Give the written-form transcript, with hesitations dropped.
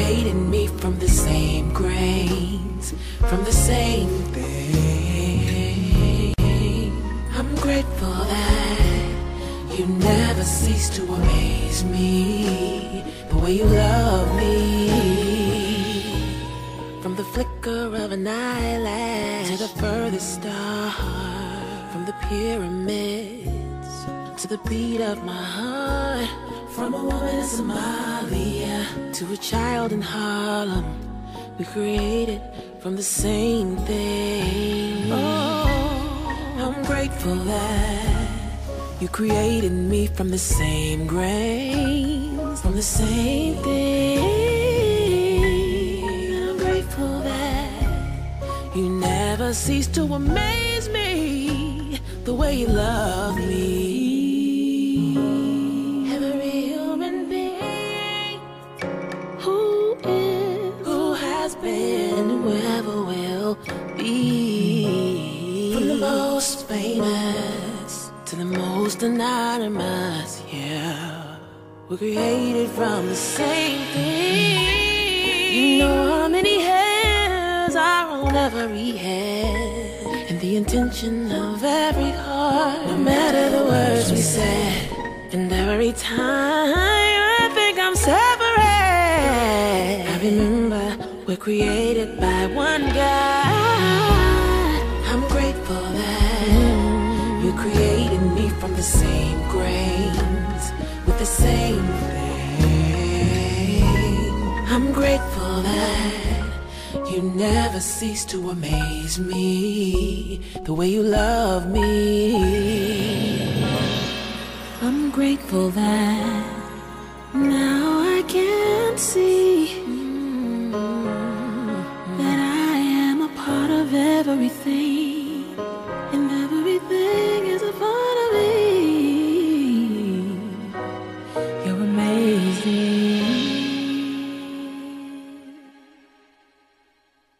created me from the same grains, from the same thing. I'm grateful that you never cease to amaze me, the way you love me. From the flicker of an eyelash to the furthest star, from the pyramids to the beat of my heart, from a woman in Somalia to a child in Harlem, we created from the same thing. Oh, I'm grateful that you created me from the same grains, from the same thing. I'm grateful that you never cease to amaze me, the way you love me. Every human being who is, who has been, whoever will be, from the most famous to the most anonymous, yeah, we're created from the same thing. You know how many hairs are on every head, and the intention of every heart, no matter the words we said. And every time I think I'm separate, I remember we're created by one God. I'm grateful that you created me from the same grains, with the same thing. I'm grateful that you never cease to amaze me, the way you love me. I'm grateful that now I can see that I am a part of everything.